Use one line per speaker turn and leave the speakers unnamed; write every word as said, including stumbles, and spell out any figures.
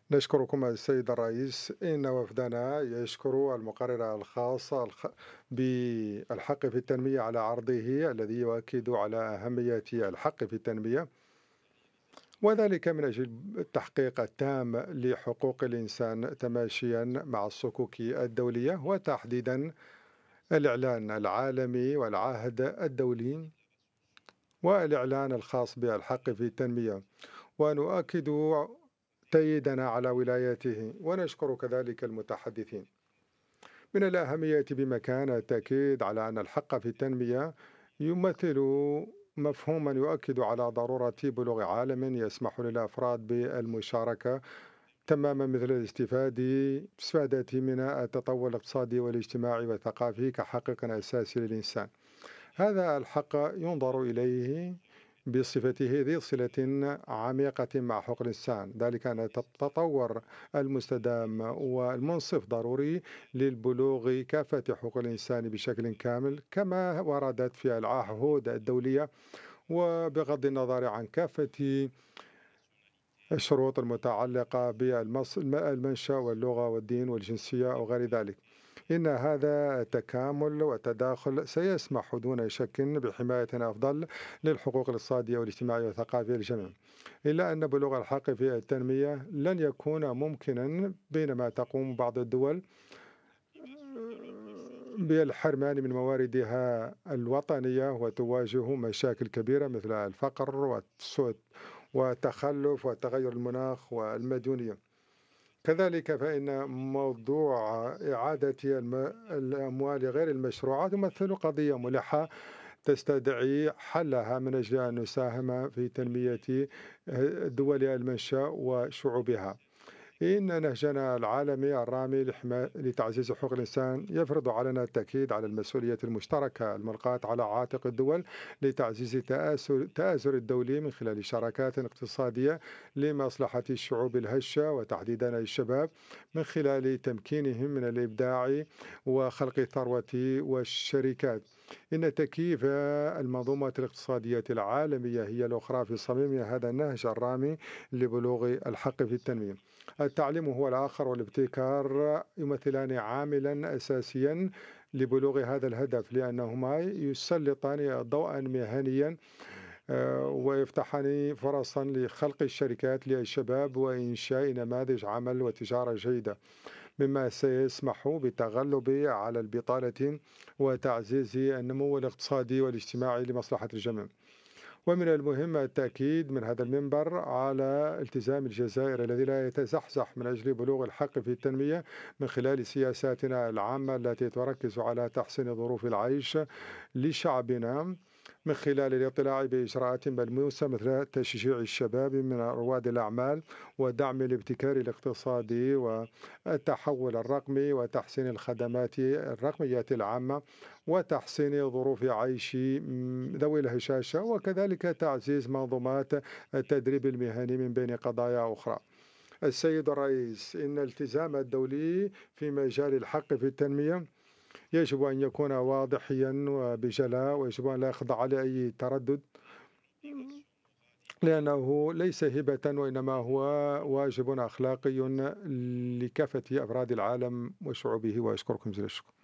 نشكركم السيد الرئيس إن وفدنا يشكر المقرر الخاص الخ... بالحق في التنمية على عرضه الذي يؤكد على أهمية الحق في التنمية، وذلك من أجل التحقيق التام لحقوق الإنسان تماشيا مع الصكوك الدولية، وتحديدا الإعلان العالمي والعهد الدولي والإعلان الخاص بالحق في التنمية. ونؤكد تأييدنا على ولايته، ونشكر كذلك المتحدثين. من الأهمية بمكان التأكيد على أن الحق في التنمية يمثل مفهوما يؤكد على ضرورة بلوغ عالم يسمح للأفراد بالمشاركة تماما، مثل الاستفادة الاستفادة من التطور الاقتصادي والاجتماعي والثقافي كحق أساسي للإنسان. هذا الحق ينظر إليه بصفته ذي صلة عميقة مع حقوق الإنسان، ذلك أن التطور المستدام والمنصف ضروري للبلوغ كافة حقوق الإنسان بشكل كامل كما وردت في العهود الدولية، وبغض النظر عن كافة الشروط المتعلقة بالمنشأ واللغة والدين والجنسية أو غير ذلك. إن هذا التكامل والتداخل سيسمح دون شك بحماية أفضل للحقوق الاقتصادية والاجتماعية والثقافية للجميع، إلا أن بلوغ الحق في التنمية لن يكون ممكنا بينما تقوم بعض الدول بالحرمان من مواردها الوطنية وتواجه مشاكل كبيرة مثل الفقر والسوء والتخلف وتغير المناخ والمدنية. كذلك فإن موضوع إعادة الم- الأموال غير المشروعة تمثل قضية ملحة تستدعي حلها من أجل أن نساهم في تنمية دول المنشأ وشعوبها. إن نهجنا العالمي الرامي لحما- لتعزيز حقوق الإنسان يفرض علينا التأكيد على المسؤولية المشتركة الملقاة على عاتق الدول لتعزيز تآسر التآزر الدولي من خلال شراكات اقتصادية لمصلحة الشعوب الهشة وتحديدا الشباب، من خلال تمكينهم من الإبداع وخلق الثروة والشركات. إن تكييف المنظومة الاقتصادية العالمية هي الأخرى في صميم هذا النهج الرامي لبلوغ الحق في التنمية. التعليم هو الآخر والابتكار يمثلان عاملا أساسيا لبلوغ هذا الهدف، لأنهما يسلطان ضوءا مهنيا آه، ويفتحان فرصا لخلق الشركات للشباب وإنشاء نماذج عمل وتجارة جيدة، مما سيسمح بالتغلب على البطالة وتعزيز النمو الاقتصادي والاجتماعي لمصلحة الجميع. ومن المهم التأكيد من هذا المنبر على التزام الجزائر الذي لا يتزحزح من أجل بلوغ الحق في التنمية من خلال سياساتنا العامة التي تركز على تحسين ظروف العيش لشعبنا، من خلال الاطلاع بإجراءات ملموسة مثل تشجيع الشباب من رواد الأعمال ودعم الابتكار الاقتصادي والتحول الرقمي وتحسين الخدمات الرقمية العامة وتحسين ظروف عيش ذوي الهشاشة، وكذلك تعزيز منظومات التدريب المهني من بين قضايا أخرى. السيد الرئيس، إن الالتزام الدولي في مجال الحق في التنمية يجب أن يكون واضحيا وبجلاء، ويجب أن لا يخضع لأي تردد، لأنه ليس هبة وإنما هو واجب أخلاقي لكافة أفراد العالم وشعوبه. وأشكركم جزيلا الشكر.